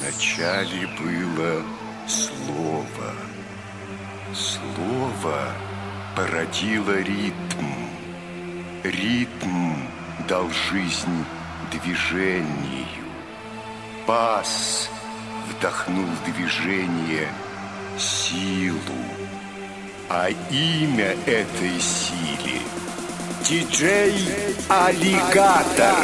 Вначале было слово. Слово породило ритм. Ритм дал жизнь движению. Бас вдохнул в движение силу. А имя этой силе — диджей Аллигатор.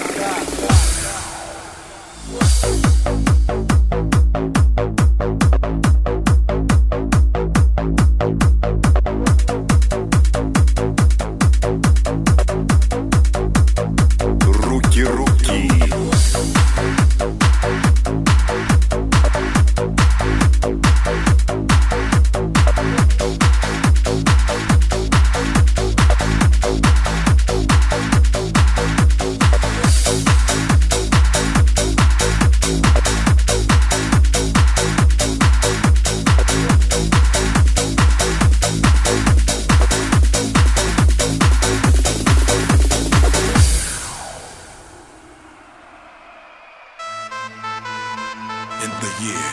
In the year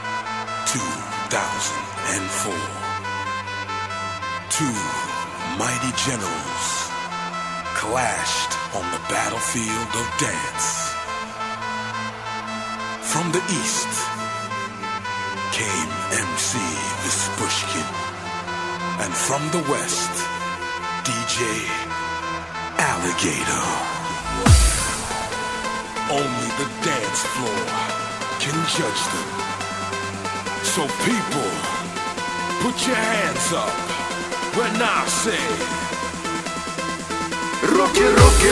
2004, two mighty generals clashed on the battlefield of dance. From the east came MC Vispushkin, and from the west, DJ Alligator. Only the dance floor can judge them. So people, put your hands up when I say Руки, руки!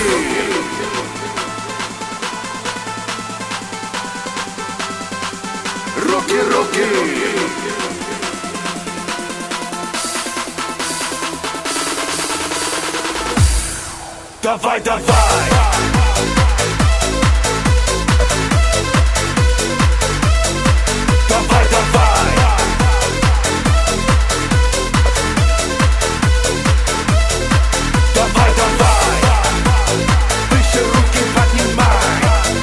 Руки, руки! Давай, давай! Давай, давай! Давай, давай! Выше руки поднимай!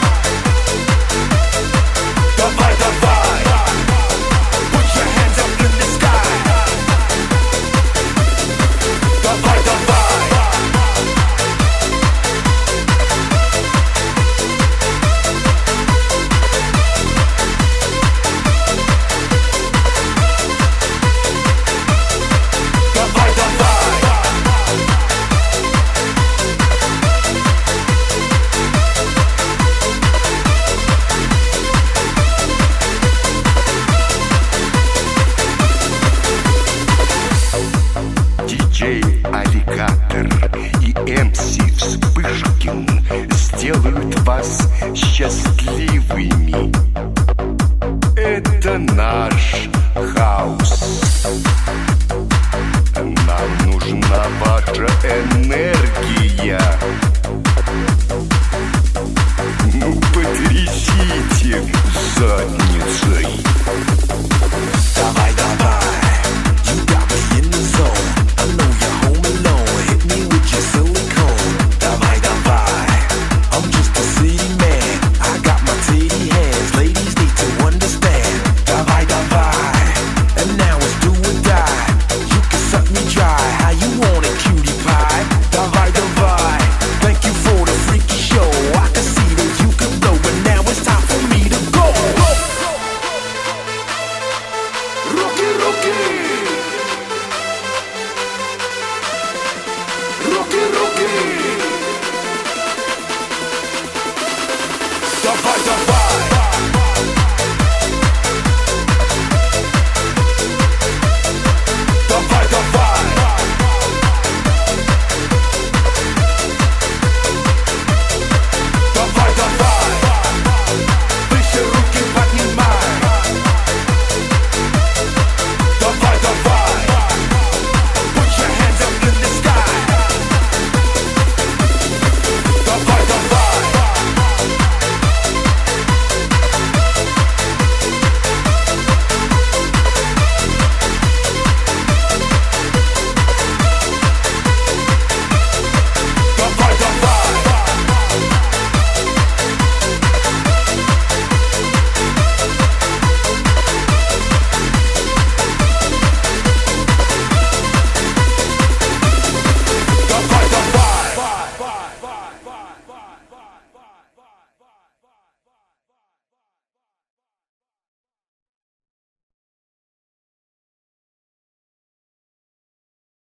Давай, давай! Put your hands up in the sky! Давай, давай! Диджей Аллигатор и МС Вспышкин сделают вас счастливыми. Это наш хаус. Нам нужна ваша энергия. Ну, потрясите задницей. Давай, давай. Давай, давай!